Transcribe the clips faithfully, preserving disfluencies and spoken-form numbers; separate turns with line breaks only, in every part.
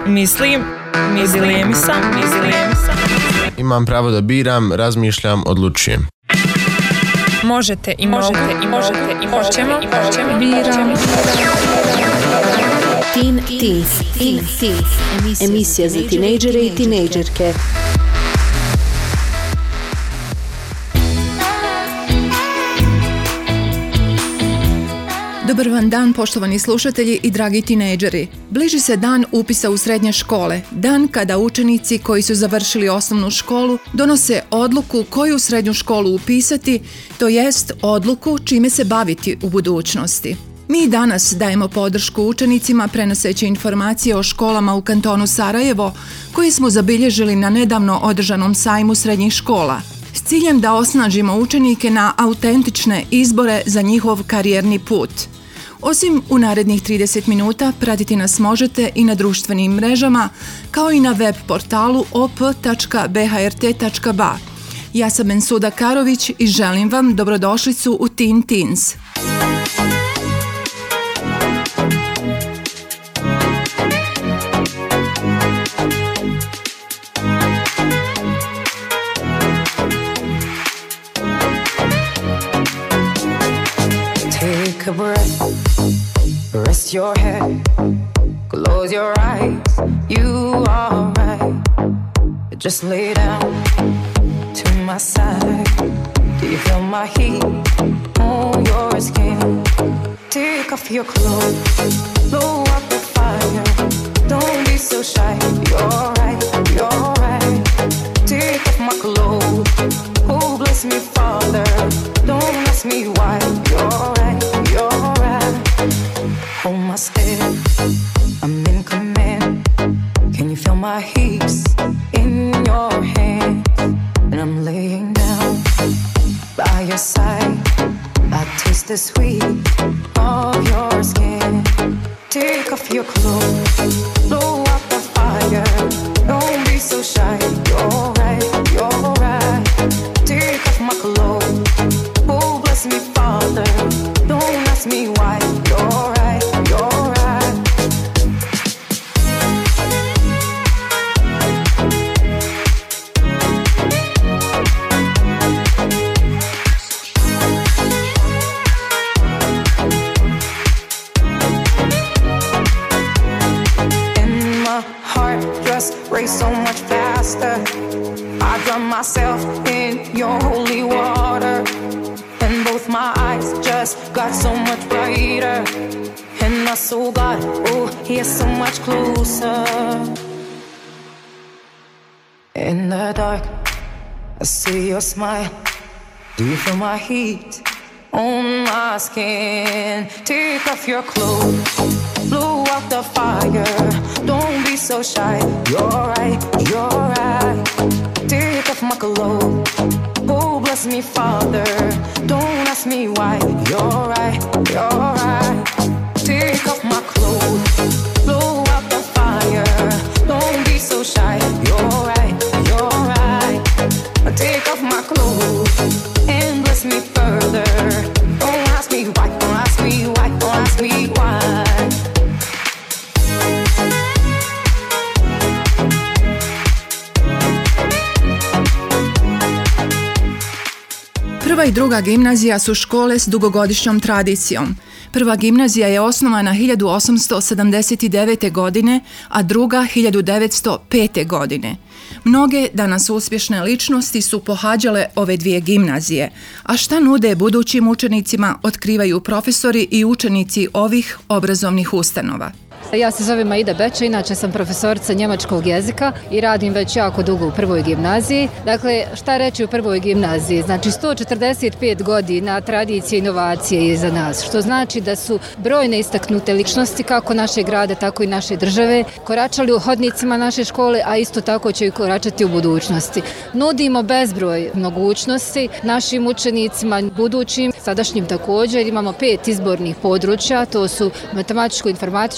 Mislim, mislim sam, mislim sam.
Imam pravo da biram, razmišljam, odlučujem.
Možete i možete i možete i možemo i možemo
biram. Teen Teens, emisija za tinejdžere i tinejdžerke.
Dobar vam dan, poštovani slušatelji i dragi tinejdžeri. Bliži se dan upisa u srednje škole, dan kada učenici koji su završili osnovnu školu donose odluku koju srednju školu upisati, to jest odluku čime se baviti u budućnosti. Mi danas dajemo podršku učenicima prenoseći informacije o školama u kantonu Sarajevo koje smo zabilježili na nedavno održanom sajmu srednjih škola, s ciljem da osnažimo učenike na autentične izbore za njihov karijerni put. Osim u narednih trideset minuta, pratiti nas možete i na društvenim mrežama, kao i na web portalu o p tačka b h r t tačka b a. Ja sam Mensuda Karović i želim vam dobrodošlicu u Teen Teens.
Take a breath, rest your head, close your eyes, you are right. Just lay down to my side. Do you feel my heat on your skin? Take off your clothes, blow up the fire. Don't be so shy, you're right, you're right. Take off my clothes, oh bless me Father. Don't ask me why, you're right, you're right. Hold my step, I'm in command. Can you feel my hips in your hands? And I'm laying down by your side. I taste the sweet of your skin. Take off your clothes, blow up the fire. Don't be so shy, you're right, you're right. Take off my clothes, oh bless me Father. Don't ask me why, you're right, you're right. And my heart just race so much faster. I drown myself in your holy water. And both my eyes just got so much brighter. And I saw God, oh, He's so much closer. In the dark, I see your smile. Do you feel my heat on my skin? Take off your clothes, blow out the fire. Don't be so shy, you're right, you're right. Take off my clothes, oh bless me Father. Don't ask me why, you're right, you're right. Take off my clothes, blow out the fire. Don't be so shy, you're right, you're right. Take off my clothes and bless me further. Don't ask me why, don't ask me why, don't ask me why.
Prva i druga gimnazija su škole s dugogodišnjom tradicijom. Prva gimnazija je osnovana hiljadu osamsto sedamdeset devete. godine, a druga hiljadu devetsto pete. godine. Mnoge danas uspješne ličnosti su pohađale ove dvije gimnazije, a šta nude budućim učenicima otkrivaju profesori i učenici ovih obrazovnih ustanova.
Ja se zovem Aida Beća, inače sam profesorica njemačkog jezika i radim već jako dugo u prvoj gimnaziji. Dakle, šta reći u prvoj gimnaziji? Znači, sto četrdeset pet godina tradicije i inovacije je iza nas, što znači da su brojne istaknute ličnosti, kako naše grade, tako i naše države, koračali u hodnicima naše škole, a isto tako će i koračati u budućnosti. Nudimo bezbroj mogućnosti našim učenicima, budućim, sadašnjim također. Imamo pet izbornih područja, to su matematičko, informatičko, prirodno,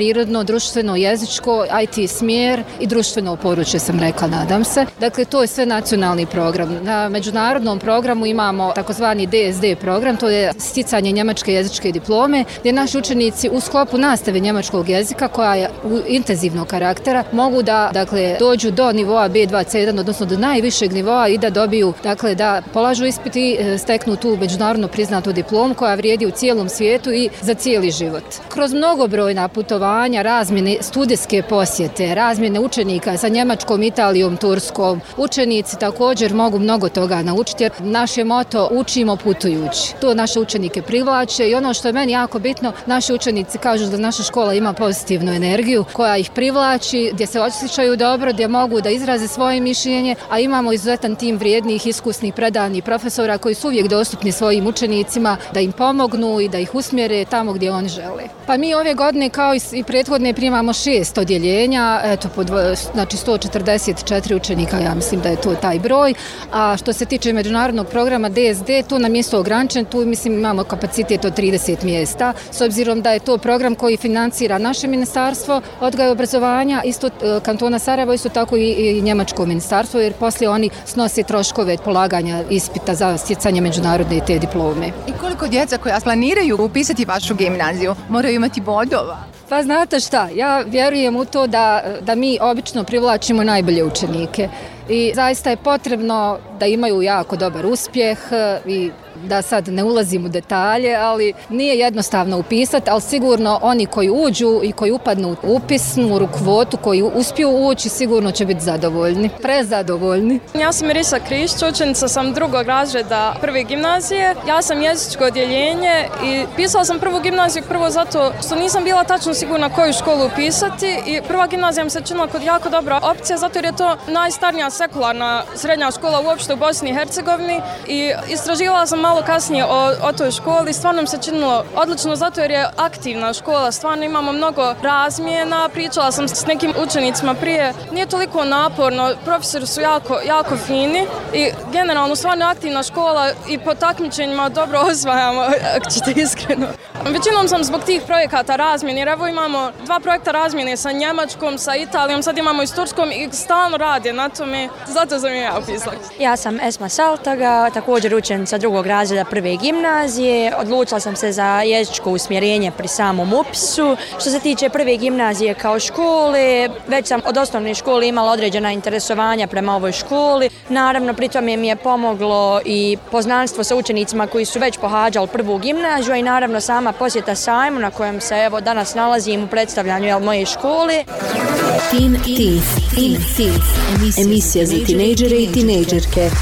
prirodno, društveno, jezičko, I T smjer i društveno područje sam rekla, nadam se. Dakle, to je sve nacionalni program. Na međunarodnom programu imamo takozvani D S D program, to je sticanje njemačke jezičke diplome, gdje naši učenici u sklopu nastave njemačkog jezika, koja je intenzivnog karaktera, mogu da dakle, dođu do nivoa B dva C jedan, odnosno do najvišeg nivoa i da dobiju, dakle, da polažu ispit i steknu tu međunarodno priznatu diplomu koja vrijedi u cijelom svijetu i za cijeli život. Kroz mnogobrojna putovanja, razmjene studijske posjete, razmjene učenika sa Njemačkom, Italijom, Turskom, učenici također mogu mnogo toga naučiti jer naš je moto učimo putujući. To naše učenike privlače i ono što je meni jako bitno, naši učenici kažu da naša škola ima pozitivnu energiju koja ih privlači, gdje se osjećaju dobro, gdje mogu da izraze svoje mišljenje, a imamo izuzetan tim vrijednih, iskusnih, predanih profesora koji su uvijek dostupni svojim učenicima da im pomognu i da ih usmjere tamo gdje oni žele. Pa mi ove godine kao i prethodne primamo šest odjeljenja, eto, po dvo, znači sto četrdeset četiri učenika, ja mislim da je to taj broj, a što se tiče međunarodnog programa D S D, tu nam mjesto ograničen, tu mislim imamo kapacitet od trideset mjesta, s obzirom da je to program koji financira naše ministarstvo odgoja i obrazovanja, isto kantona Sarajevo, isto tako i, i njemačko ministarstvo, jer poslije oni snose troškove polaganja ispita za stjecanje međunarodne te diplome.
I koliko djeca koja planiraju upisati vašu gimnaziju moraju imati bodova?
Pa znate šta, ja vjerujem u to da, da mi obično privlačimo najbolje učenike i zaista je potrebno da imaju jako dobar uspjeh i da sad ne ulazim u detalje, ali nije jednostavno upisati, ali sigurno oni koji uđu i koji upadnu u upisnu kvotu, koji uspiju ući, sigurno će biti zadovoljni, prezadovoljni.
Ja sam Irisa Krišć, učenica sam drugog razreda prve gimnazije. Ja sam jezičko odjeljenje i pisala sam prvu gimnaziju prvo zato što nisam bila tačno sigurna koju školu upisati i prva gimnazija mi se činila kod jako dobra opcija zato jer je to najstarnija sekularna srednja škola uopšte u Bosni i Hercegovini i istraživala sam malo kasnije o, o toj školi, stvarno mi se činilo odlično zato jer je aktivna škola, stvarno imamo mnogo razmjena, pričala sam s nekim učenicima prije, nije toliko naporno, profesori su jako, jako fini i generalno stvarno aktivna škola i po takmičenjima dobro osvajamo, ako ćete iskreno. Većinom sam zbog tih projekata razmjene, jer evo imamo dva projekta razmjene sa Njemačkom, sa Italijom, sad imamo i s Turskom i stalno rade na tome, zato sam i ja upisala.
Ja sam Esma Saltaga, također učenica drugog razreda prve gimnazije. Odlučila sam se za jezičko usmjerenje pri samom upisu. Što se tiče prve gimnazije kao škole, već sam od osnovne škole imala određena interesovanja prema ovoj školi. Naravno, pri tome mi je pomoglo i poznanstvo sa učenicima koji su već pohađali prvu gimnaziju, a i naravno sama posjeta sajmu na kojem se evo danas nalazim u predstavljanju jel, moje škole.
Teen Teens, Teen Teens, emisija za tinejdžere i tinejdžerke.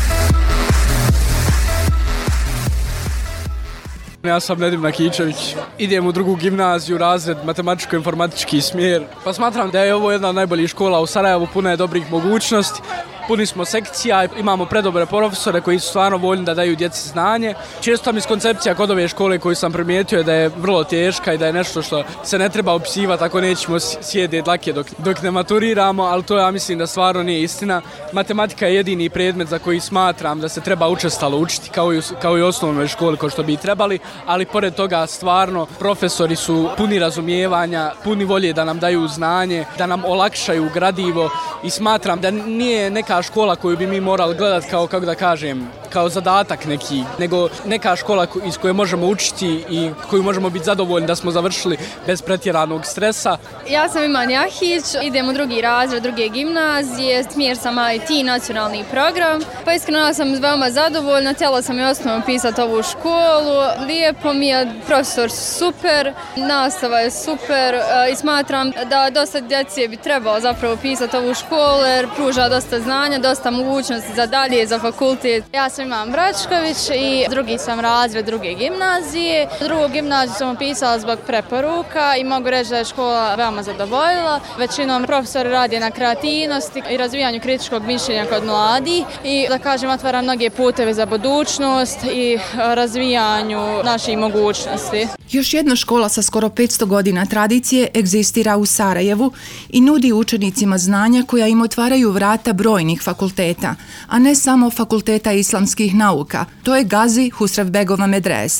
Ja sam Nedim Nakičević, idem u drugu gimnaziju, razred matematičko-informatički smjer. Pa smatram da je ovo jedna od najboljih škola u Sarajevu, puna je dobrih mogućnosti. Puni smo sekcija, imamo predobre profesore koji su stvarno voljni da daju djeci znanje. Često mi koncepcija kod ove škole koju sam primijetio je da je vrlo teška i da je nešto što se ne treba upisivati ako nećemo sjediti dlake dok, dok ne maturiramo, ali to ja mislim da stvarno nije istina. Matematika je jedini predmet za koji smatram da se treba učestalo učiti kao i u, kao i u osnovnoj školi kao što bi trebali, ali pored toga stvarno profesori su puni razumijevanja, puni volje da nam daju znanje, da nam olakšaju gradivo i smatram da nije neka škola koju bi mi morali gledati kao, kako da kažem, kao zadatak neki, nego neka škola iz koje možemo učiti i koju možemo biti zadovoljni da smo završili bez pretjeranog stresa.
Ja sam Iman Jahić, idem u drugi razred druge gimnazije, smjer sam I T, nacionalni program. Pa iskreno ja sam veoma zadovoljna, htjela sam i osnovno pisati ovu školu. Lijepo mi je, profesor super, nastava je super i smatram da dosta djece bi trebalo zapravo pisati ovu školu jer pruža dosta znanja, dosta mogućnosti za dalje, za fakultet.
Ja sam Iman Bračković i drugi sam razred druge gimnazije. Drugu gimnaziju sam upisala zbog preporuka i mogu reći da je škola veoma zadovoljila. Većinom profesori radi na kreativnosti i razvijanju kritičkog mišljenja kod mladih i da kažem otvara mnoge puteve za budućnost i razvijanju naših mogućnosti.
Još jedna škola sa skoro petsto godina tradicije egzistira u Sarajevu i nudi učenicima znanja koja im otvaraju vrata brojnih fakulteta, a ne samo fakulteta islamskih nauka. To je Gazi Husrevbegova medresa.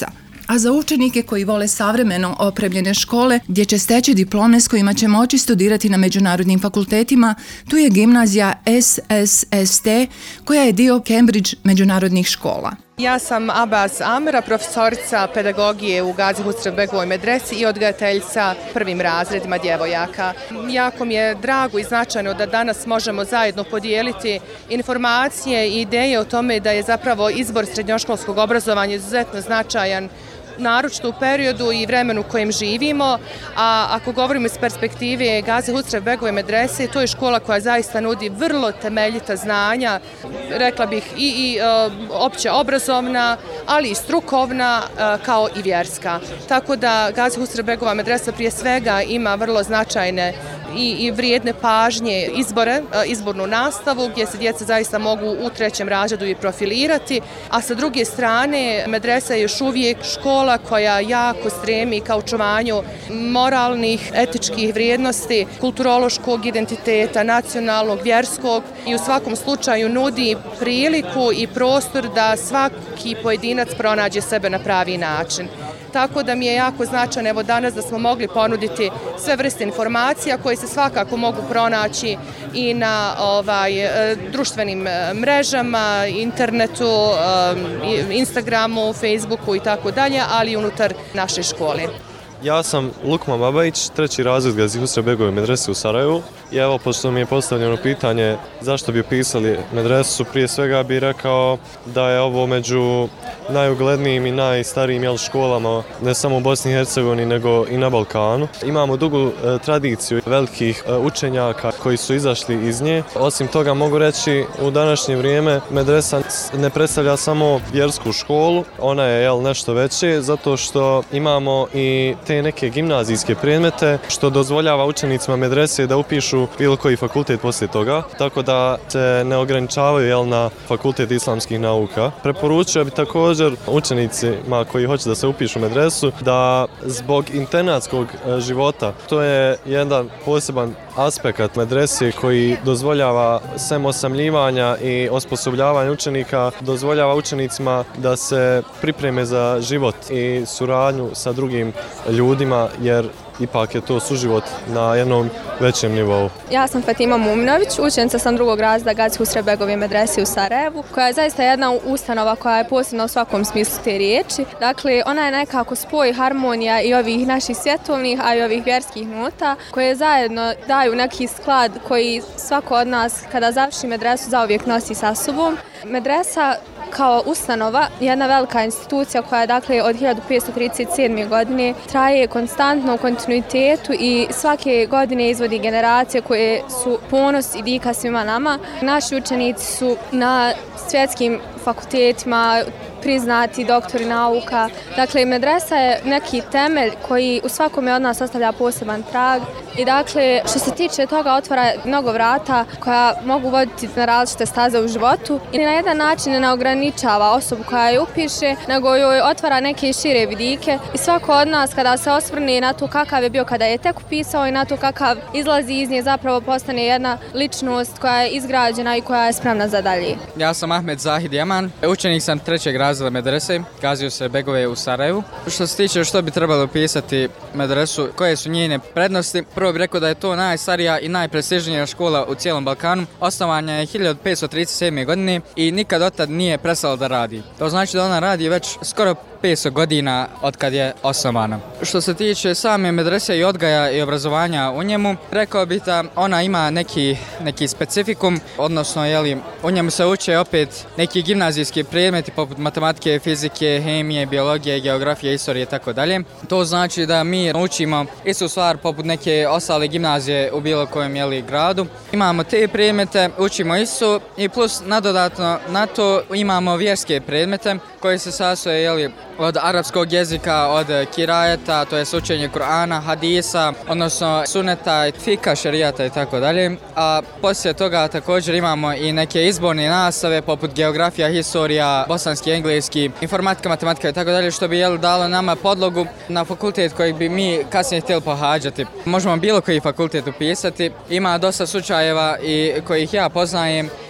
a za učenike koji vole savremeno opremljene škole gdje će steći diplome s kojima će moći studirati na međunarodnim fakultetima, tu je gimnazija S S S T koja je dio Cambridge međunarodnih škola.
Ja sam Abaz Amra, profesorica pedagogije u Gazi Husrev Begovoj medresi i odgajateljica prvim razredima djevojaka. Jako mi je drago i značajno da danas možemo zajedno podijeliti informacije i ideje o tome da je zapravo izbor srednjoškolskog obrazovanja izuzetno značajan, naročito u periodu i vremenu u kojem živimo, a ako govorimo iz perspektive Gazi Husrev Begove medrese, to je škola koja zaista nudi vrlo temeljita znanja, rekla bih i, i uh, opće obrazovna, ali i strukovna uh, kao i vjerska. Tako da Gazi Husrev Begova medresa prije svega ima vrlo značajne i, i vrijedne pažnje izbore, izbornu nastavu gdje se djeca zaista mogu u trećem razredu i profilirati, a sa druge strane medresa je još uvijek škola koja jako stremi ka očuvanju moralnih, etičkih vrijednosti, kulturološkog identiteta, nacionalnog, vjerskog i u svakom slučaju nudi priliku i prostor da svaki pojedinac pronađe sebe na pravi način. Tako da mi je jako značajno evo danas da smo mogli ponuditi sve vrste informacija koje se svakako mogu pronaći i na ovaj, društvenim mrežama, internetu, Instagramu, Facebooku i tako dalje, ali i unutar naše škole.
Ja sam Lukman Babajić, treći razred Gazi Husrev Begove medrese u Sarajevu i evo, pošto mi je postavljeno pitanje zašto bi upisali medresu, prije svega bih rekao da je ovo među najuglednijim i najstarijim jel, školama, ne samo u Bosni i Hercegovini, nego i na Balkanu. Imamo dugu e, tradiciju velikih e, učenjaka koji su izašli iz nje. Osim toga mogu reći, u današnje vrijeme medresa ne predstavlja samo vjersku školu, ona je jel, nešto veće, zato što imamo i te neke gimnazijske predmete, što dozvoljava učenicima medrese da upišu bilo koji fakultet poslije toga, tako da se ne ograničavaju jel, na fakultet islamskih nauka. Preporučio bi također učenicima koji hoće da se upišu u medresu da zbog internatskog života, to je jedan poseban aspekt medrese koji dozvoljava sem osamljivanja i osposobljavanja učenika, dozvoljava učenicima da se pripreme za život i suradnju sa drugim ljudima, jer ipak je to suživot na jednom većem nivou.
Ja sam Fatima Mumnović, učenica sam drugog razreda Gazi Husrev Begove medrese u Sarajevu, koja je zaista jedna ustanova koja je posebna u svakom smislu te riječi. Dakle, ona je nekako spoj harmonija i ovih naših svjetovnih, a i ovih vjerskih nota, koje zajedno daju neki sklad koji svako od nas kada završi medresu zauvijek nosi sa sobom. Medresa kao ustanova je jedna velika institucija koja dakle od hiljadu petsto trideset sedme. godine traje konstantno u kontinuitetu i svake godine izvodi generacije koje su ponos i dika svima nama. Naši učenici su na svjetskim fakultetima priznati doktori nauka. Dakle, medresa je neki temelj koji u svakome od nas ostavlja poseban trag i dakle, što se tiče toga otvara mnogo vrata koja mogu voditi na različite staze u životu i na jedan način ne ograničava osobu koja je upiše, nego joj otvara neke šire vidike i svako od nas kada se osvrne na to kakav je bio kada je tek upisao i na to kakav izlazi iz nje zapravo postane jedna ličnost koja je izgrađena i koja je spremna za dalje.
Ja sam Ahmed Zahid Jaman, učenik sam trećeg razreda medrese Gazi Husrev Begove u Sarajevu. Što se tiče što bi trebalo upisati medresu, koje su njene prednosti, prvo bih rekao da je to najstarija i najprestižnija škola u cijelom Balkanu. Osnovana je hiljadu petsto trideset sedme. godine i nikad od tad nije prestala da radi. To znači da ona radi već skoro petsto godina od kad je osnovana. Što se tiče same medrese i odgaja i obrazovanja u njemu, rekao bih da ona ima neki, neki specifikum, odnosno jeli, u njemu se uče opet neki gimnazijski predmeti poput matematike, fizike, hemije, biologije, geografije, istorije i tako dalje. To znači da mi učimo istu stvar poput neke ostale gimnazije u bilo kojem jeli, gradu. Imamo te predmete, učimo istu i plus nadodatno na to imamo vjerske predmete koji se sastoje jeli, od arapskog jezika, od kirajeta, to je učenje Kur'ana, hadisa, odnosno suneta, fika, šerijata i tako dalje. A poslije toga također imamo i neke izborne nastave poput geografija, historija, bosanski, engleski, informatika, matematika i tako dalje, što bi jel, dalo nama podlogu na fakultet koji bi mi kasnije htjeli pohađati. Možemo bilo koji fakultet upisati. Ima dosta slučajeva i kojih ja poznajem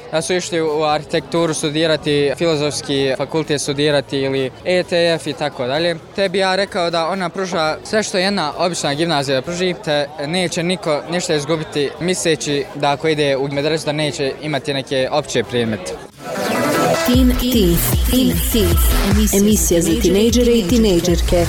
da su išli u arhitekturu studirati, filozofski fakultet studirati ili E T F i tako dalje. Te bi ja rekao da ona pruža sve što jedna obična gimnazija pruži, te neće niko ništa izgubiti misleći da ako ide u medresu da neće imati neke opće predmete.
Teen Teeth, Teen Teeth, emisija za tinejdžere i tinejdžerke.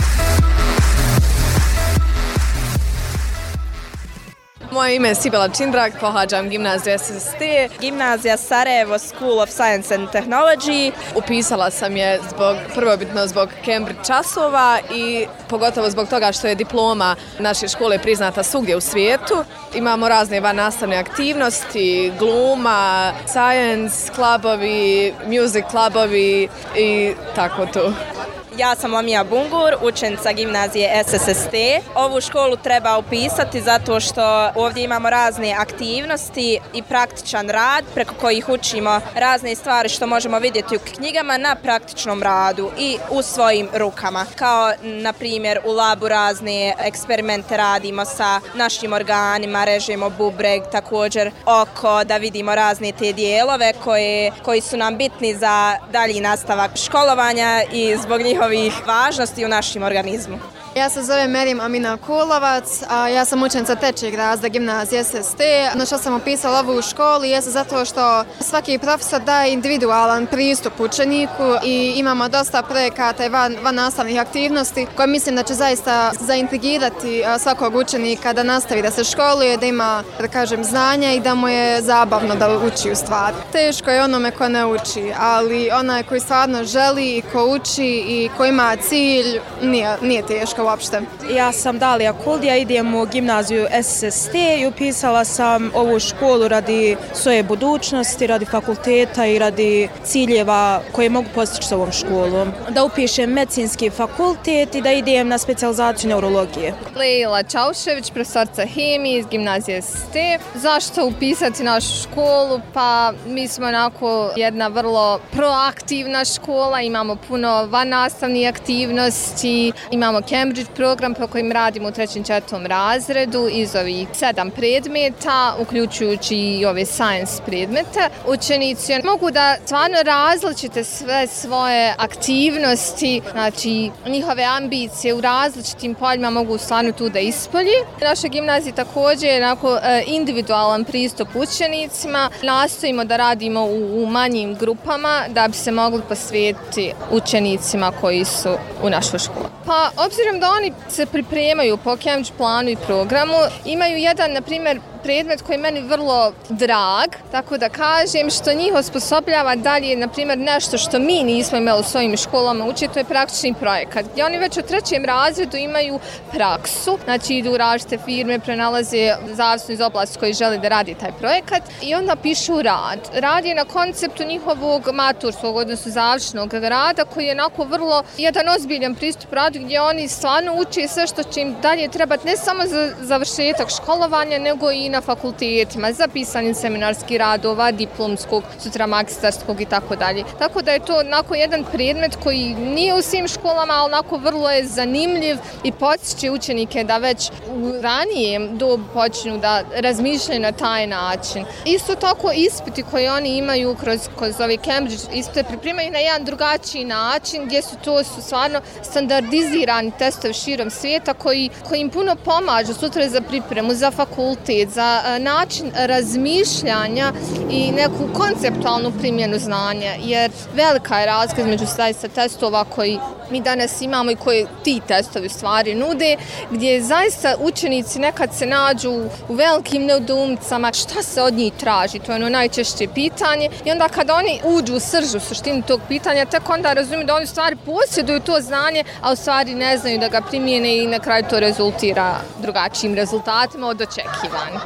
Moje ime je Sibela Čindrag, pohađam gimnaziju S S T. Gimnazija Sarajevo School of Science and Technology. Upisala sam je zbog, prvobitno zbog Cambridge časova i pogotovo zbog toga što je diploma naše škole priznata svugdje u svijetu. Imamo razne vannastavne aktivnosti, gluma, science klubovi, music klubovi i tako to.
Ja sam Lamija Bungur, učenica gimnazije S S S T. Ovu školu treba upisati zato što ovdje imamo razne aktivnosti i praktičan rad preko kojih učimo razne stvari što možemo vidjeti u knjigama na praktičnom radu i u svojim rukama. Kao, na primjer, u labu razne eksperimente radimo sa našim organima, režemo bubreg, također oko, da vidimo razne te dijelove koje, koji su nam bitni za dalji nastavak školovanja i zbog njihove važnosti u našem organizmu.
Ja se zovem Merim Amina Kulovac, a ja sam učenica trećeg razreda gimnazije S S T. Na što sam upisala ovu školu jeste zato što svaki profesor daje individualan pristup učeniku i imamo dosta projekata i van, van nastavnih aktivnosti koje mislim da će zaista zaintrigirati svakog učenika da nastavi da se školuje, da ima, da kažem, znanja i da mu je zabavno da uči u stvari. Teško je onome ko ne uči, ali onaj koji stvarno želi i ko uči i ko ima cilj, nije, nije teško uopšte.
Ja sam Dalija Kuldija, idem u gimnaziju S S T i upisala sam ovu školu radi svoje budućnosti, radi fakulteta i radi ciljeva koje mogu postići s ovom školom. Da upišem medicinski fakultet i da idem na specijalizaciju neurologije.
Leila Čaušević, profesorica hemije iz gimnazije S S T. Zašto upisati našu školu? Pa mi smo onako jedna vrlo proaktivna škola, imamo puno vannastavnih aktivnosti, imamo Cambridge program po kojim radimo u trećem četvrtom razredu iz ovih sedam predmeta, uključujući i ove science predmete. Učenici mogu da stvarno različite sve svoje aktivnosti, znači njihove ambicije u različitim poljima mogu stvarno tu da ispolji. Naša gimnazija također je onako individualan pristup učenicima. Nastojimo da radimo u, u manjim grupama da bi se mogli posvetiti učenicima koji su u našoj školi. Pa obzirom da oni se pripremaju po Cambridge planu i programu, imaju jedan, na primjer, predmet koji je meni vrlo drag, tako da kažem, što njih osposobljava dalje, na primjer, nešto što mi nismo imali u svojim školama učiti, to je praktični projekat, gdje oni već u trećem razredu imaju praksu, znači idu u različite firme, prenalaze zavisno iz oblasti koji žele da radi taj projekat i onda pišu rad. Rad je na konceptu njihovog maturskog, odnosno završnog rada, koji je onako vrlo jedan ozbiljan pristup radu gdje oni stvarno uče sve što će im dalje trebati ne samo za završetak školovanja, nego i na fakultetima, za pisanje seminarskih radova, diplomskog, sutra magistarskog i tako dalje. Tako da je to onako jedan predmet koji nije u svim školama, ali onako vrlo je zanimljiv i podsjeća učenike da već u ranijem dobu počnu da razmišljaju na taj način. Isto tako ispiti koje oni imaju kroz, kroz ove Cambridge ispite pripremaju na jedan drugačiji način gdje su to su stvarno standardizirani testovi širom svijeta koji, koji im puno pomažu sutra za pripremu, za fakultet, za način razmišljanja i neku konceptualnu primjenu znanja, jer velika je razlika između zaista testova koji mi danas imamo i koje ti testovi stvari nude, gdje zaista učenici nekad se nađu u velikim nedoumicama šta se od njih traži, to je ono najčešće pitanje i onda kada oni uđu u srž u suštinu tog pitanja, tek onda razumiju da oni stvari posjeduju to znanje, a u stvari ne znaju da ga primijene i na kraju to rezultira drugačijim rezultatima od očekivanih.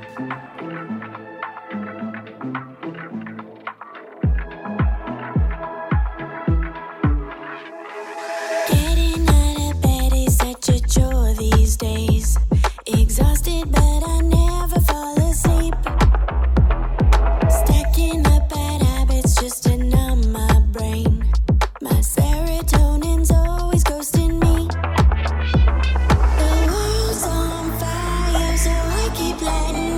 Exhausted, but I never fall asleep. Stacking up bad habits just to numb my brain. My serotonin's always ghosting me. The world's on fire, so I keep letting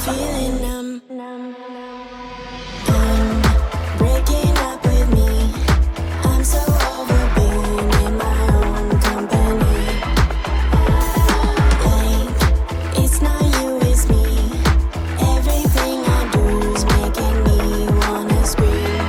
feeling numb. I'm breaking up with me. I'm so over being in my own company. Like, it's not you, it's me. Everything I do is making me wanna scream.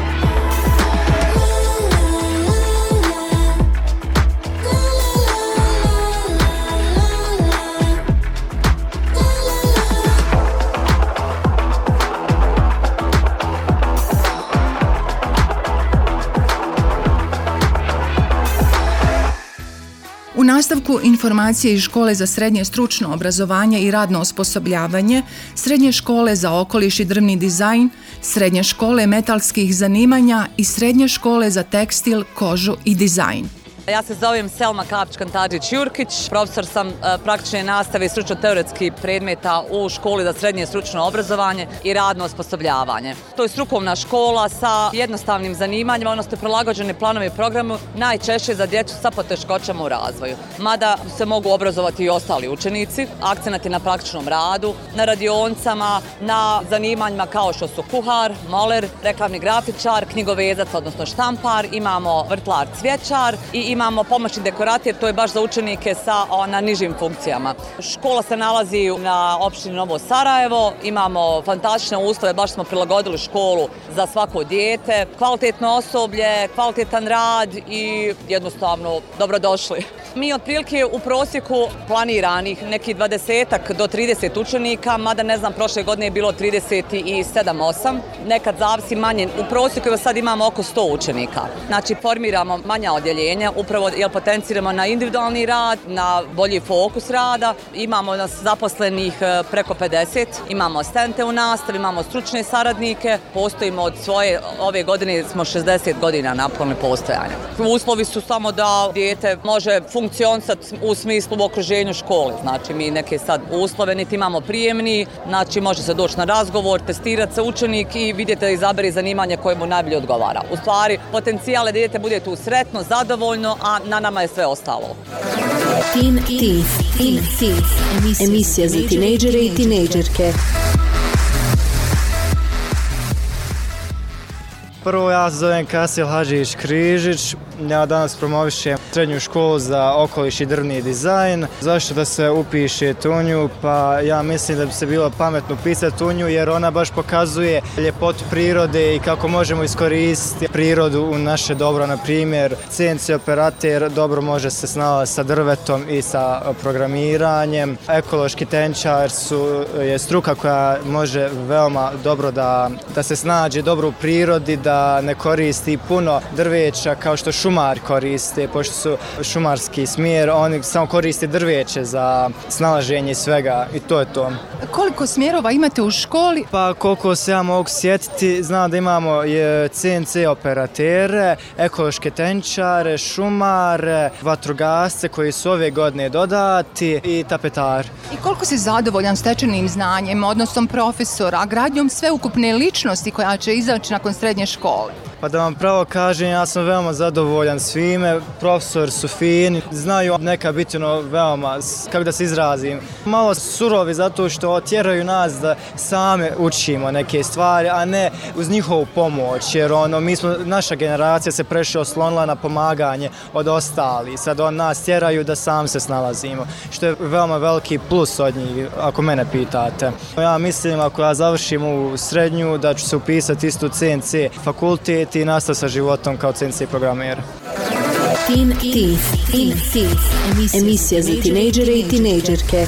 U nastavku informacije iz škole za srednje stručno obrazovanje i radno osposobljavanje, srednje škole za okoliš i drvni dizajn, srednje škole metalskih zanimanja i srednje škole za tekstil, kožu i dizajn.
Ja se zovem Selma Kapić-Kantađić-Jurkić, profesor sam praktične nastave i stručno-teoretskih predmeta u školi za srednje stručno obrazovanje i radno osposobljavanje. To je strukovna škola sa jednostavnim zanimanjima, odnosno prilagođene planove i programu, najčešće za djecu sa poteškoćama u razvoju. Mada se mogu obrazovati i ostali učenici, akcenat je na praktičnom radu, na radionicama, na zanimanjima kao što su kuhar, moler, reklamni grafičar, knjigovezac, odnosno štampar, imamo vrtlar, cvjećar i imamo pomoćni dekorator, to je baš za učenike sa na nižim funkcijama. Škola se nalazi na opštini Novo Sarajevo, imamo fantastične uslove, baš smo prilagodili školu za svako dijete, kvalitetno osoblje, kvalitetan rad i jednostavno dobrodošli. Mi otprilike u prosjeku planiranih nekih dvadesetak do trideset učenika, mada ne znam, prošle godine je bilo trideset sedam osam, nekad zavisi manje. U prosjeku sad imamo oko sto učenika. Znači formiramo manja odjeljenja, upravo jer potenciramo na individualni rad, na bolji fokus rada. Imamo nas zaposlenih preko pedeset, imamo asistente u nastavi, imamo stručne saradnike, postojimo od svoje, ove godine smo šezdeset godina napunili postojanja. Uslovi su samo da dijete može funkcionisati u smislu u okruženju škole. Znači mi neke sad uslove niti imamo prijemni, znači može se doći na razgovor, testirati se učenik i vidjeti da izabere zanimanje koje mu najbolje odgovara. U stvari, potencijal je da dijete bude tu sretno, zadovoljno, a na nama je sve ostalo.
Teen Teeth, Teen Teeth, emisija za tinejdžere i tinejdžerke.
Prvo, ja se zovem Kasil Hadžić Križić, ja danas promovišem srednju školu za okoliš i drvni dizajn. Zašto da se upišete u nju? Pa ja mislim da bi se bilo pametno upisati u nju jer ona baš pokazuje ljepotu prirode i kako možemo iskoristiti prirodu u naše dobro. Na primjer, C N C operater dobro može se snalaziti sa drvetom i sa programiranjem. Ekološki tenčar su, je struka koja može veoma dobro da, da se snađe dobro u prirodi, da ne koristi puno drveća kao što šumar koriste, pošto su šumarski smjer, oni samo koriste drveće za snalaženje svega i to je to.
Koliko smjerova imate u školi?
Pa koliko se ja mogu sjetiti, znam da imamo C N C operatere, ekološke tenčare, šumare, vatrogasce koji su ove godine dodati i tapetar.
I koliko si zadovoljan stečenim znanjem, odnosom profesora, gradnjom sveukupne ličnosti koja će izaći nakon srednje škole?
Pa da vam pravo kažem, ja sam veoma zadovoljan svime, profesori su fini, znaju neka biti ono veoma, kako da se izrazim, malo surovi zato što tjeraju nas da same učimo neke stvari, a ne uz njihovu pomoć, jer ono, mi smo, naša generacija se previše oslonila na pomaganje od ostali, sad on nas tjeraju da sam se snalazimo, što je veoma veliki plus od njih, ako mene pitate. Ja mislim, ako ja završim u srednju, da ću se upisati isto u C N C fakultet i nastav sa životom kao C N C programer.
Teen Teeth, Teen Teeth, emisija za tinejdžere i tinejdžerke.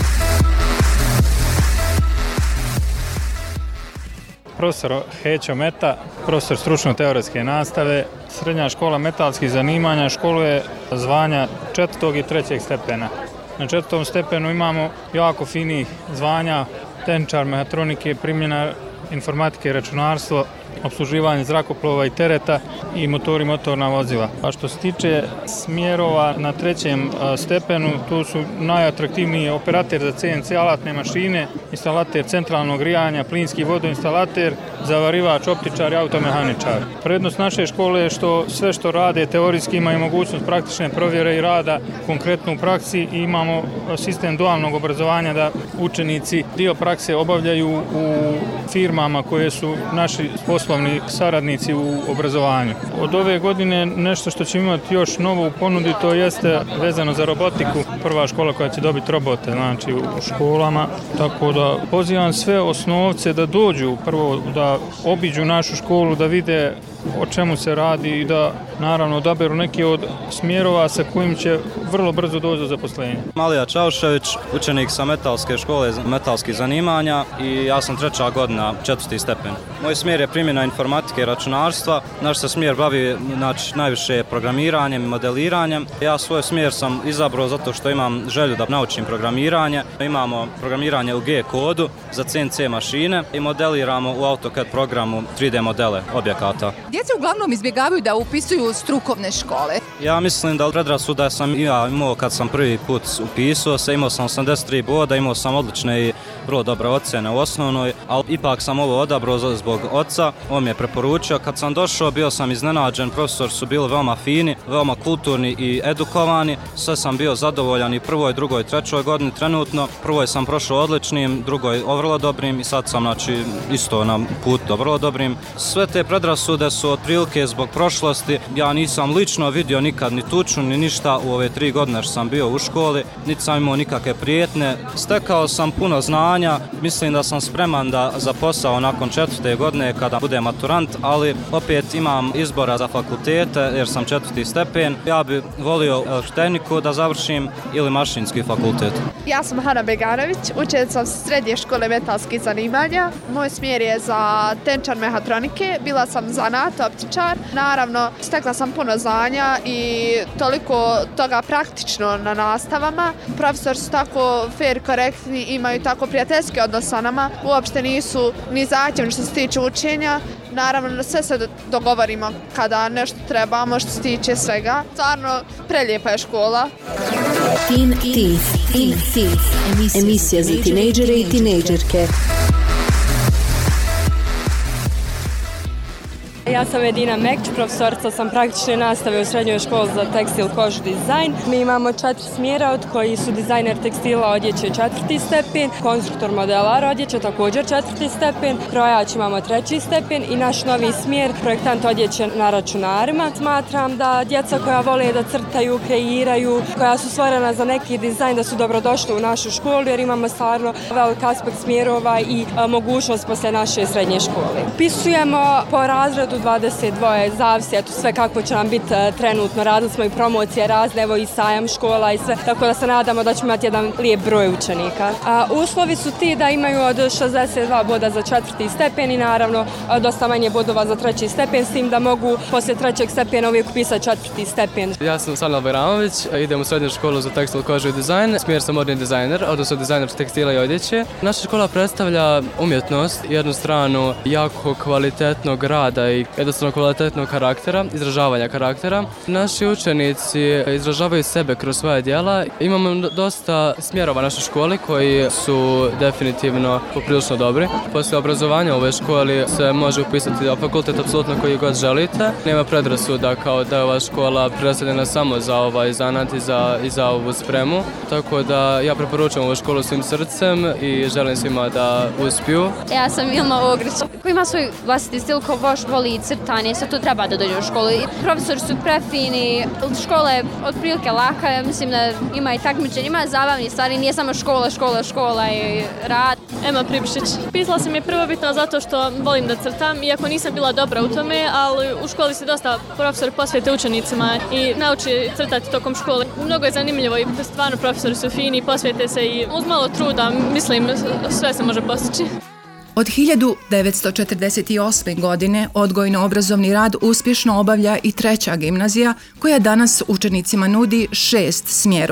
Profesor Hećo Meta, profesor stručno-teoretske nastave, srednja škola metalskih zanimanja, školuje zvanja četvrtog i trećeg stepena. Na četvrtom stepenu imamo jako finih zvanja, tenčar, mehatronike, primjena informatike i računarstvo, obsluživanje zrakoplova i tereta i motori motorna vozila. A što se tiče smjerova na trećem stepenu, tu su najatraktivniji operater za C N C alatne mašine, instalater centralnog grijanja, plinski vodoinstalater, zavarivač, optičar i automehaničar. Prednost naše škole je što sve što rade teorijski imaju mogućnost praktične provjere i rada konkretno u praksi i imamo sistem dualnog obrazovanja da učenici dio prakse obavljaju u firmama koje su naši poslovni saradnici u obrazovanju. Od ove godine nešto što ćemo imati još novo u ponudi, to jeste vezano za robotiku. Prva škola koja će dobiti robote, znači u školama. Tako da pozivam sve osnovce da dođu, prvo da obiđu našu školu, da vide o čemu se radi i da naravno odaberu neki od smjerova sa kojim će vrlo brzo doći do zaposlenja.
Malija Čaušević, učenik sa metalske škole metalskih zanimanja i ja sam treća godina, četvrti stepen. Moj smjer je primjena informatike i računarstva. Naš se smjer bavi znači, najviše programiranjem i modeliranjem. Ja svoj smjer sam izabrao zato što imam želju da naučim programiranje. Imamo programiranje u G kodu za C N C mašine i modeliramo u AutoCAD programu tri D modele objekata.
Djeca uglavnom izbjegavaju da upisuju strukovne škole.
Ja mislim da predrasuda sam ja imao kad sam prvi put upisao se, imao sam osamdeset tri boda, imao sam odlične i vrlo dobre ocjene u osnovnoj, ali ipak sam ovo odabrao zbog oca, on mi je preporučio. Kad sam došao bio sam iznenađen, profesori su bili veoma fini, veoma kulturni i edukovani, sve sam bio zadovoljan i prvoj, drugoj, trećoj godini trenutno. Prvoj sam prošao odličnim, drugoj vrlo dobrim i sad sam znači, isto na putu do vrlo dobrim. Sve te predrasude su otprilike zbog prošlosti. Ja nisam lično vidio nikad ni tuču ni ništa u ove tri godine što sam bio u školi, niti sam imao nikakve prijetne. Stekao sam puno znanja, mislim da sam spreman da za posao nakon četvrte godine kada budem maturant, ali opet imam izbora za fakultete jer sam četvrti stepen. Ja bih volio elektrotehniku da završim ili mašinski fakultet.
Ja sam Hana Beganović, učenica srednje škole metalskih zanimanja. Moj smjer je za tenčar mehatronike, bila sam zanat, optičar. Naravno, stekla sam puno znanja i toliko toga praktično na nastavama. Profesori su tako fair, korektni, imaju tako prijateljski odnos sa nama. Uopšte nisu ni zahtjevni što se tiče učenja. Naravno, sve se dogovorimo kada nešto trebamo što se tiče svega. Stvarno, prelijepa je škola.
Teen Teeth, Teen Teeth, emisija za tinejdžere i tinejdžerke.
Ja sam Edina Mekić, profesorica sam praktične nastave u srednjoj školi za tekstil, kožu, dizajn. Mi imamo četiri smjera od koji su dizajner tekstila odjeće četvrti stepen, konstruktor modelara odjeće također četvrti stepen, krojač imamo treći stepen i naš novi smjer projektant odjeće na računarima. Smatram da djeca koja vole da crtaju, kreiraju, koja su stvorena za neki dizajn da su dobrodošli u našu školu jer imamo stvarno velik aspekt smjerova i a, mogućnost poslije naše srednje škole. Upisujemo po razredu dvadeset dva, zavisi eto sve kako će nam biti trenutno. Radili smo i promocije razne, evo i sajam škola i sve, tako da se nadamo da ćemo imati jedan lijep broj učenika. A, uslovi su ti da imaju od šezdeset dva boda za četvrti stepen i naravno dosta manje bodova za treći stepen, s tim da mogu poslije trećeg stepena uvijek upisati četvrti stepen.
Ja sam Sanel Bajramović, idem u srednju školu za tekstil, kožu i dizajn, smjer sam modni dizajner, odnosno dizajner tekstila i odjeće. Naša škola predstavlja umjetnost, jednu stranu jako kvalitetnog rada i jednostavno kvalitetnog karaktera, izražavanja karaktera. Naši učenici izražavaju sebe kroz svoje djela. Imamo dosta smjerova u našoj školi koji su definitivno poprilično dobri. Poslije obrazovanja u ovoj školi se može upisati na fakultet apsolutno koji god želite. Nema predrasuda kao da je ova škola preseljena samo za ovaj zanat i za, i za ovu spremu. Tako da ja preporučujem ovu školu svim srcem i želim svima da uspiju.
Ja sam Ilma Ogrić, koji ima svoj vlastiti stil ko voš voli crtanje, sve to treba da dođe u školu. Profesori su prefini, škola je otprilike laka, ja mislim da ima i takmičenje, ima zabavni stvari, nije samo škola, škola, škola i rad.
Ema Pribišić. Pisala sam je prvobitno zato što volim da crtam, iako nisam bila dobra u tome, ali u školi se dosta profesori posvete učenicima i nauči crtati tokom škole. Mnogo je zanimljivo i stvarno profesori su fini, posvete se i uz malo truda, mislim, sve se može postići.
Od hiljadu devetsto četrdeset osme. godine odgojno-obrazovni rad uspješno obavlja i treća gimnazija koja danas učenicima nudi šest smjerova.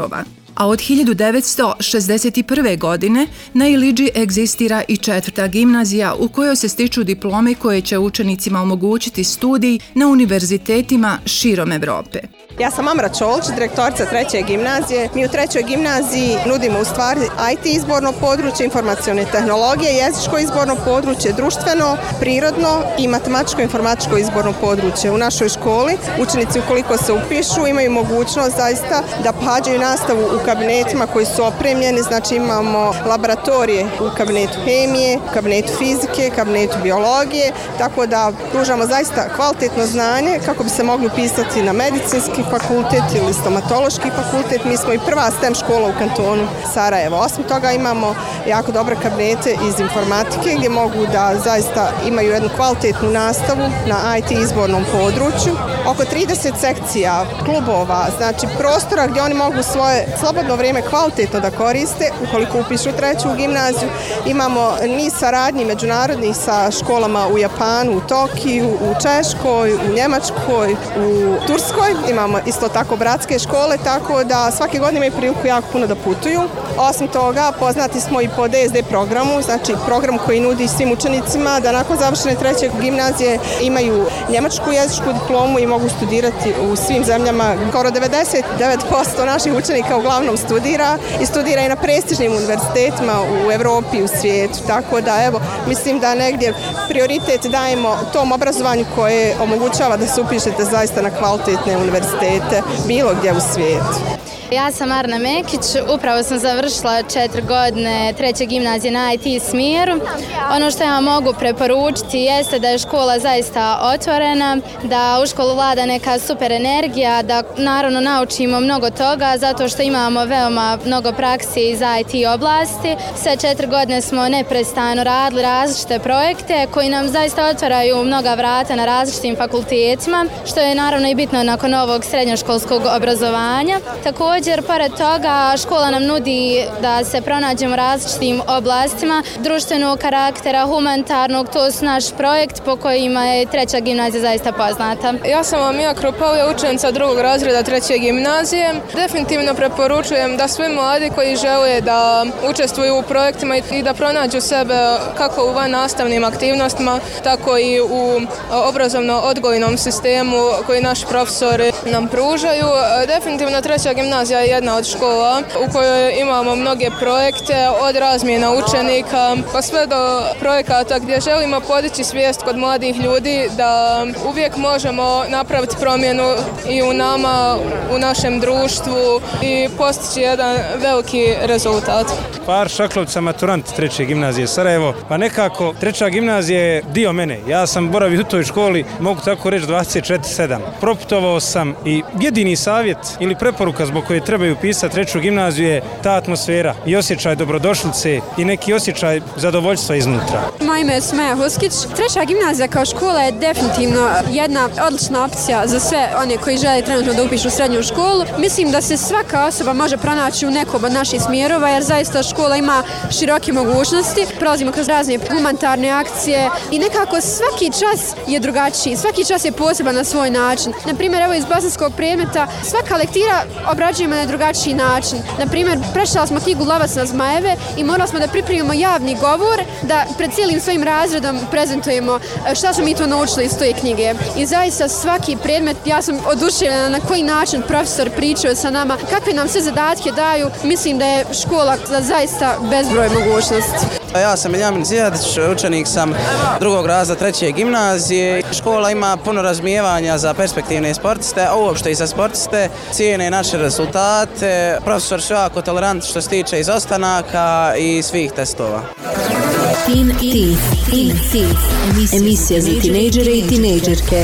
a od hiljadu devetsto šezdeset prve. godine na Iliđi egzistira i četvrta gimnazija u kojoj se stiču diplome koje će učenicima omogućiti studij na univerzitetima širom Evrope.
Ja sam Amra Čolić, direktorica treće gimnazije. Mi u trećoj gimnaziji nudimo u stvari I T izborno područje, informacione tehnologije, jezičko izborno područje, društveno, prirodno i matematičko-informatičko izborno područje. U našoj školi učenici ukoliko se upišu imaju mogućnost zaista da pohađaju nastavu u kabinetima koji su opremljeni, znači imamo laboratorije u kabinetu hemije, u kabinetu fizike, kabinetu biologije, tako da pružamo zaista kvalitetno znanje kako bi se mogli upisati na medicinski fakultet ili stomatološki fakultet. Mi smo i prva STEM škola u kantonu Sarajevo. Osim toga imamo jako dobre kabinete iz informatike gdje mogu da zaista imaju jednu kvalitetnu nastavu na I T izbornom području. Oko trideset sekcija, klubova, znači prostora gdje oni mogu svoje slobodno vrijeme kvalitetno da koriste ukoliko upišu treću gimnaziju. Imamo niz saradnji međunarodnih sa školama u Japanu, u Tokiju, u Češkoj, u Njemačkoj, u Turskoj. Imamo isto tako bratske škole, tako da svake godine imaju priliku jako puno da putuju. Osim toga, poznati smo i po D S D programu, znači program koji nudi svim učenicima da nakon završene treće gimnazije imaju njemačku jezičku diplomu i mogu studirati u svim zemljama. Skoro devedeset devet posto naših učenika uglavnom studira i studira i na prestižnim univerzitetima u Evropi i u svijetu. Tako da, evo, mislim da negdje prioritet dajemo tom obrazovanju koje omogućava da se upišete zaista na kvalitetne univerzitete bilo gdje u svijetu.
Ja sam Arna Mekić, upravo sam završila četiri godine treće gimnazije na I T smjeru. Ono što ja mogu preporučiti jeste da je škola zaista otvorena, da u školu vlada neka super energija, da naravno naučimo mnogo toga zato što imamo veoma mnogo praksi iz I T oblasti. Sve četiri godine smo neprestano radili različite projekte koji nam zaista otvaraju mnoga vrata na različitim fakultetima, što je naravno i bitno nakon ovog srednjoškolskog obrazovanja. Također, Također, pored toga, škola nam nudi da se pronađemo u različitim oblastima društvenog karaktera, humanitarnog, to su naš projekt po kojima je treća gimnazija zaista poznata.
Ja sam Amija Kropavlja, učenica drugog razreda treće gimnazije. Definitivno preporučujem da svi mladi koji žele da učestvuju u projektima i da pronađu sebe kako u van nastavnim aktivnostima, tako i u obrazovno-odgojnom sistemu koji naši profesori nam pružaju. Definitivno treća gimnazija je jedna od škola u kojoj imamo mnoge projekte, od razmjena učenika pa sve do projekata gdje želimo podići svijest kod mladih ljudi da uvijek možemo napraviti promjenu i u nama, u našem društvu i postići jedan veliki rezultat.
Par Šaklovca, maturant treće gimnazije Sarajevo, pa nekako treća gimnazija je dio mene. Ja sam boravio u toj školi, mogu tako reći dvadeset četiri sedam. Proputovao sam i jedini savjet ili preporuka zbog koje trebaju pisati treću gimnaziju je ta atmosfera i osjećaj dobrodošlice i neki osjećaj zadovoljstva iznutra.
Moje ime je Smaja Huskić. Treća gimnazija kao škola je definitivno jedna odlična opcija za sve one koji žele trenutno da upišu srednju školu. Mislim da se svaka osoba može pronaći u nekom od naših smjerova jer zaista škola ima široke mogućnosti. Prolazimo kroz razne humanitarne akcije i nekako svaki čas je drugačiji, svaki čas je poseban na svoj način. Na primjer, evo iz bosanskog predmeta svaka lektira obrađujemo na drugačiji način. Na primjer, prečitali smo knjigu Lovac na zmajeve i morali smo da pripremimo javni govor, da pred cijelim svojim razredom prezentujemo šta smo mi to naučili iz toj knjige. I zaista svaki predmet, ja sam oduševljena na koji način profesor pričao sa nama, kakve nam sve zadatke daju. Mislim da je škola za zaista bezbroj mogućnosti.
Ja sam Iljamin Zijadić, učenik sam drugog razreda treće gimnazije. Škola ima puno razumijevanja za perspektivne sportiste, a uopšte i za sportiste. Cijene naše rezultate, profesor su jako tolerant što se tiče izostanaka i svih testova.
Teen Teeth, Teen Teeth, emisija za tinejdžere i tinejdžerke.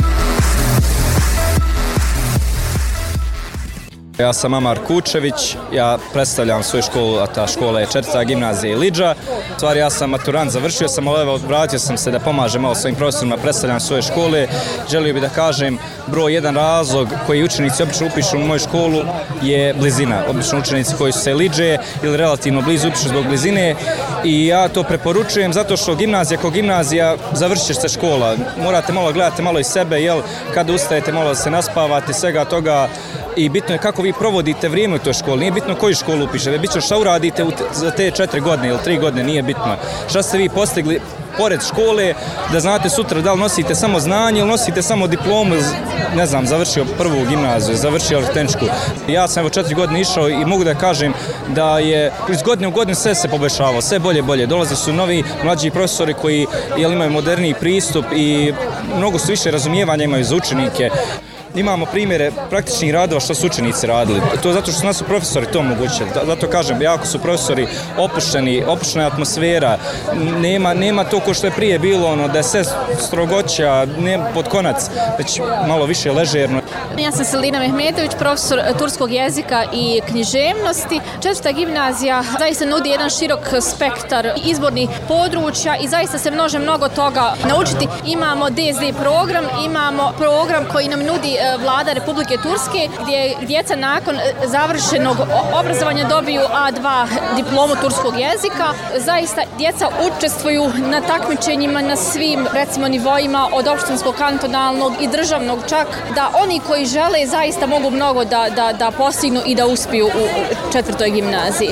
Ja sam Amar Kučević, ja predstavljam svoju školu, a ta škola je četvrta gimnazija Iliđa. U stvari ja sam maturant, završio sam, ali evo vratio sam se da pomažem malo svojim profesorima, predstavljam svoje škole. Želio bih da kažem, broj jedan razlog koji učenici obično upišu u moju školu je blizina. Obično učenici koji su se Iliđe ili relativno blizu upišu zbog blizine i ja to preporučujem zato što gimnazija kao gimnazija završit će se škola. Morate malo gledati malo i sebe, jel, kada ustajete malo da se naspavate, svega toga. i bitno je kako vi provodite vrijeme u toj školi, nije bitno koju školu upišete, bitno šta uradite za te četiri godine ili tri godine, nije bitno. Šta ste vi postigli pored škole, da znate sutra da li nosite samo znanje ili nosite samo diplomu, ne znam, završio prvu gimnaziju, završio arhitektoničku. Ja sam evo četiri godine išao i mogu da kažem da je iz godine u godinu sve se poboljšavalo, sve bolje bolje. Dolaze su novi mlađi profesori koji jel, imaju moderniji pristup i mnogo su više razumijevanja imaju za učenike. Imamo primjere praktičnih radova što su učenici radili. To je zato što su nas profesori to omogućili. Zato kažem, jako su profesori opušteni, opuštena atmosfera. Nema, nema to ko što je prije bilo, ono, da je sve strogoća, ne pod konac, već malo više ležerno.
Ja sam Selina Mehmetović, profesor turskog jezika i književnosti. Četvrta gimnazija zaista nudi jedan širok spektar izbornih područja i zaista se može mnogo toga naučiti. Imamo D S D program, imamo program koji nam nudi Vlada Republike Turske, gdje djeca nakon završenog obrazovanja dobiju A dva diplomu turskog jezika. Zaista djeca učestvuju na takmičenjima na svim, recimo, nivoima, od opštinskog, kantonalnog i državnog čak, da oni koji žele zaista mogu mnogo da, da, da postignu i da uspiju u četvrtoj gimnaziji.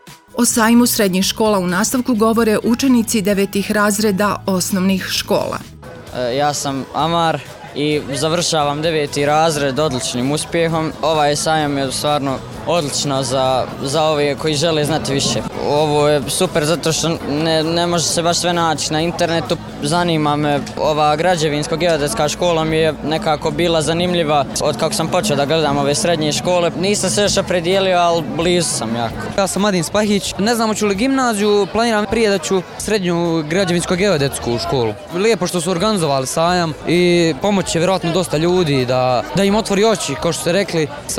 O sajmu srednjih škola u nastavku govore učenici devetih razreda osnovnih škola.
Ja sam Amar i završavam deveti razred odličnim uspjehom. Ovaj sajam je stvarno odlično za, za ove koji žele znati više. Ovo je super zato što ne, ne može se baš sve naći na internetu. Zanima me, ova građevinsko-geodetska škola mi je nekako bila zanimljiva od kako sam počeo da gledam ove srednje škole. Nisam se još opredijelio, ali blizu sam jako.
Ja sam Adin Spahić, ne znam hoću li gimnaziju, planiram prije da ću srednju građevinsko-geodetsku školu. Lijepo što su organizovali sajam i pomoć će vjerojatno dosta ljudi da, da im otvori oči, kao što ste rekli, sa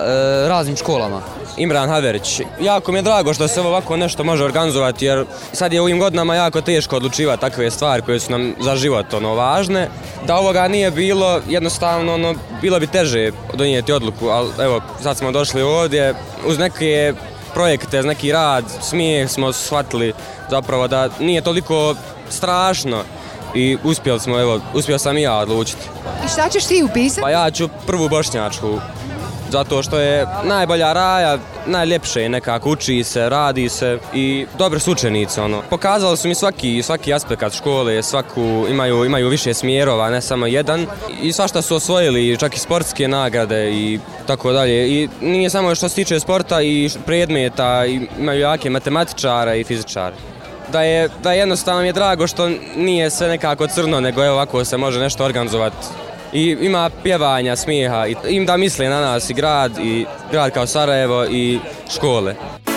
e, raznim školama.
Imran Haverić. Jako mi je drago što se ovako nešto može organizovati jer sad je u ovim godinama jako teško odlučivati takve stvari koje su nam za život ono, važne. Da ovoga nije bilo, jednostavno ono, bilo bi teže donijeti odluku, ali evo sad smo došli ovdje uz neke projekte, uz neki rad, smijeh smo shvatili zapravo da nije toliko strašno i uspjeli smo, evo, uspio sam i ja odlučiti.
I šta ćeš ti upisati?
Pa ja ću prvu bošnjačku. Zato što je najbolja raja, najljepše je nekako, uči se, radi se i dobre su učenice. Ono. Pokazali su mi svaki, svaki aspekt škole, svaku, imaju, imaju više smjerova, ne samo jedan. I svašta su osvojili, čak i sportske nagrade i tako dalje. I nije samo što se tiče sporta i predmeta, i imaju jake matematičare i fizičare. Da je, da je jednostavno mi je drago što nije sve nekako crno, nego evo ovako se može nešto organizovati. I ima pjevanja, smijeha i im da misle na nas i grad, i grad kao Sarajevo i škole.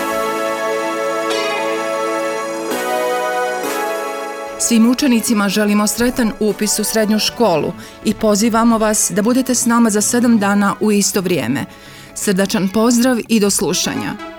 Svim učenicima želimo sretan upis u srednju školu i pozivamo vas da budete s nama za sedam dana u isto vrijeme. Srdačan pozdrav i do slušanja.